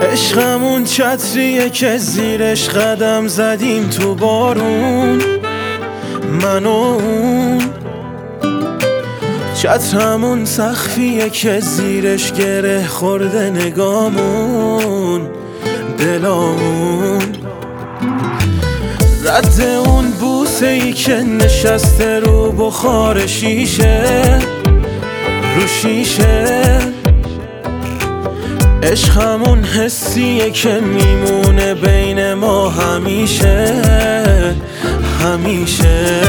عشقمون چتریه که زیرش قدم زدیم تو بارون، من و اون. چترمون سقفیه که زیرش گره خورده نگامون، دلامون. رد اون بوسه ای که نشسته رو بخار شیشه، رو شیشه. عشق همون حسیه که میمونه بین ما همیشه، همیشه.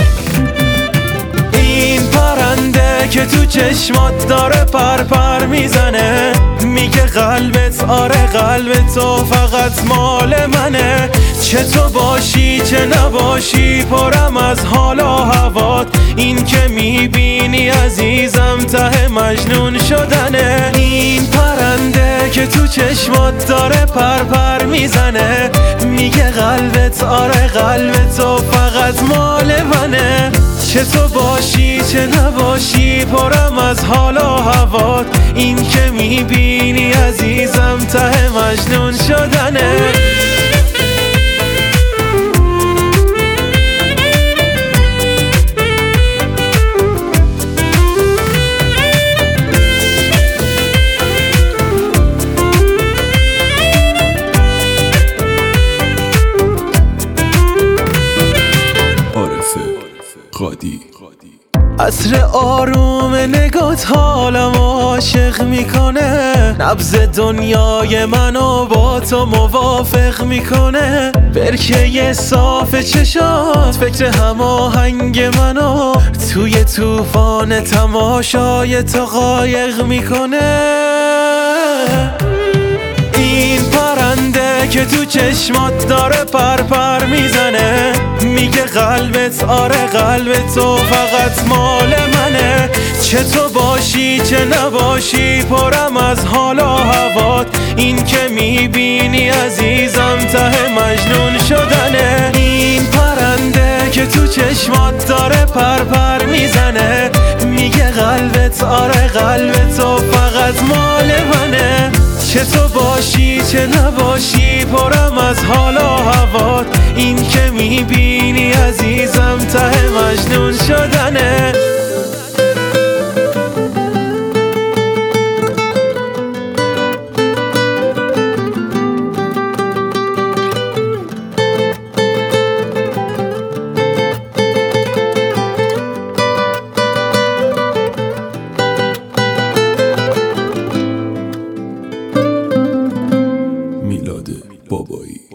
این پرنده که تو چشمات داره پر میزنه، میگه قلبت آره قلبت تو فقط مال منه. چه تو باشی چه نباشی پرم از حال و هوات، این که میبینی عزیزم ته مجنون شدنه. این پرنده که تو چشمات داره پر میزنه، میگه قلبت آره قلبت تو فقط مال منه. چه تو باشی چه نباشی پرم از حال و هوات، این که میبینی عزیزم ته مجنون شدنه. عطر آروم نگات حالم عاشق میکنه، نبض دنیای منو با تو موافق میکنه. برکه صاف چشات فکر هماهنگ منو توی طوفان تماشای تو قایق میکنه. این پرنده که تو چشمات داره پر میزنه، میگه قلبت آره قلبت تو فقط مال منه. چه تو باشی چه نباشی پرم از حال و هوات، این که میبینی عزیزم ته مجنون شدنه. این پرنده که تو چشمات داره پر میزنه، میگه قلبت آره قلبت تو فقط مال منه. چه تو باشی چه نباشی پرم از حال و هوات، این که میبینی عزیزم ته مجنون شدنه. میلاد بابایی.